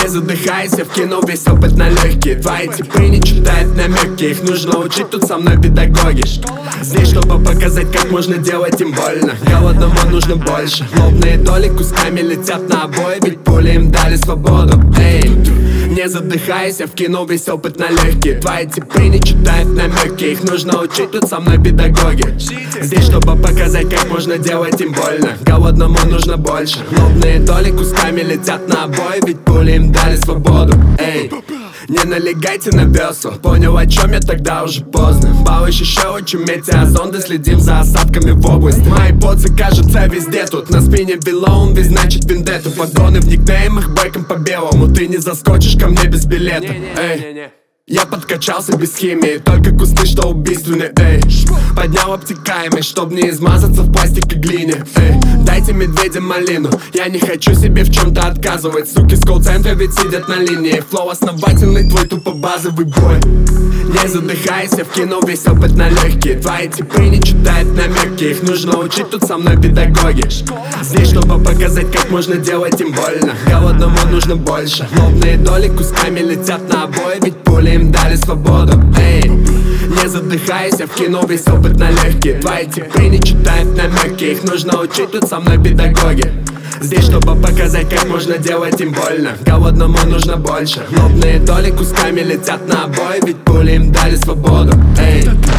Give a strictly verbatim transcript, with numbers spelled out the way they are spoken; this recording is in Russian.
Не задыхайся, в кино весь опыт на легкие. Твои типы не читают намеки, их нужно учить тут со мной педагоги. Здесь, чтобы показать, как можно делать им больно. Голодному нужно больше. Лобные доли кусками летят на обои, ведь пули им дали свободу. Эй, не задыхайся, в кино весь опыт на легкие. Твои типы не читают намеки, их нужно учить тут со мной педагоги. Здесь, чтобы показать, как можно делать им больно. Голодному нужно больше. Лобные доли кусками летят на обои, ведь пули им дали свободу. Эй, не налегайте на весла. Понял, о чем я, тогда уже поздно. Балыш еще учим метеозонды, следим за осадками в область. Мои поцы, кажется, везде тут. На спине Виллоун, ведь значит вендетту. Погоны в никнеймах, байком по белому. Ты не заскочишь ко мне без билета. Эй, я подкачался без химии, только кусты, что убийственны, эй. Поднял обтекаемый, чтоб не измазаться в пластике глине, эй. Дайте медведям малину, я не хочу себе в чем-то отказывать. Суки с колл-центра ведь сидят на линии. Флоу основательный, твой тупо базовый бой. Не задыхайся, в кино весь опыт на легкие. Твои типы не читают намеки, их нужно учить тут со мной педагоги. Здесь, чтобы показать, как можно делать им больно. Голодному нужно больше. Лобные доли кусками летят на обои, ведь пули им дали свободу. Эй, не задыхайся, в кино весь опыт на легкие. Твои типы не читают намеки, их нужно учить тут со мной педагоги. Здесь, чтобы показать, как можно делать им больно. Голодному нужно больше. Лобные доли кусками летят на обои, ведь пули им дали свободу. Эй.